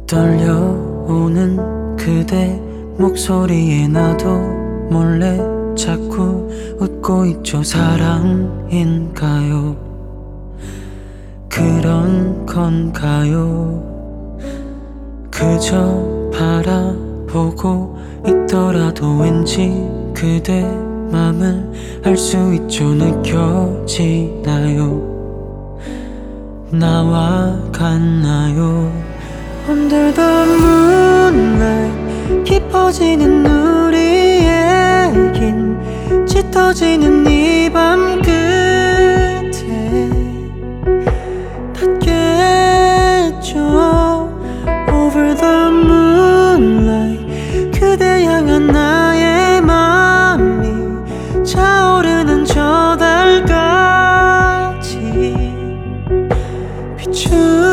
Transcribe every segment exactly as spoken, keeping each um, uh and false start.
떨려오는 그대 목소리에 나도 몰래 자꾸 웃고 있죠. 사랑인가요? 그런 건가요? 그저 바라보고 있더라도 왠지 그대 맘을 알 수 있죠. 느껴지나요? 나와 같나요? Under the moonlight 깊어지는 우리의 긴 짙어지는 이 밤 끝에 닿겠죠. Over the moonlight 그대 향한 나의 맘이 차오르는 저 달까지 비추죠.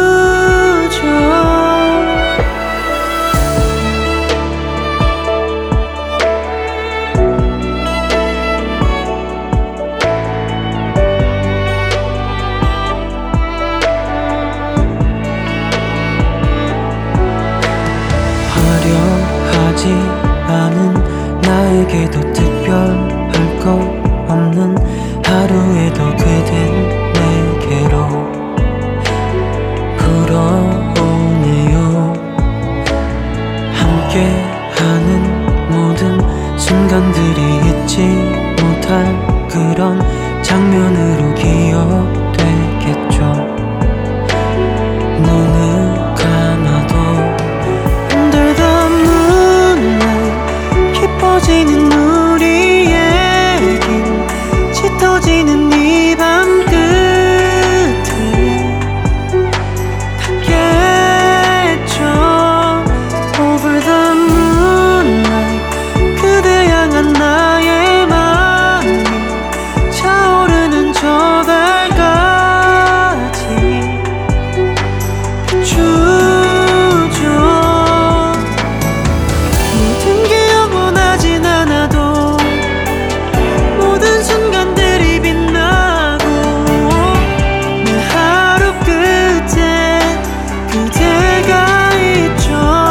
화려하지 않은 나에게도 특별할 것 없는 하루에도 그댄 내게로 불어오네요. 함께하는 모든 순간들이 잊지 못할 그런 장면으로 기억되겠죠. 눈을 감아도 Under the moonlight 깊어지는 우리의 길 짙어지는 이 밤 끝에 닿겠죠. Over the moonlight 그대 향한 나의 맘이 차오르는 저 달까지 비추죠. 모든 게 영원하진 않아도 모든 순간들이 빛나고 내 하루 끝에 그대가 있죠.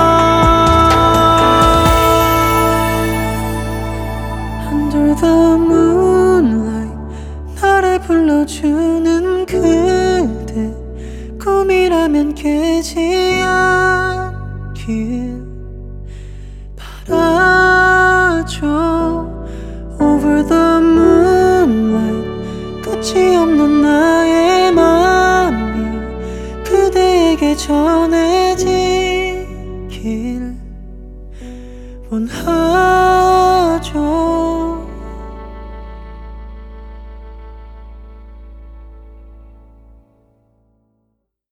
Under the moonlight 나를 불러주는 그대 꿈이라면 깨지 않길 바라죠. Over the moonlight 끝이 없는 나의 맘이 그대에게 전해지길 원하죠.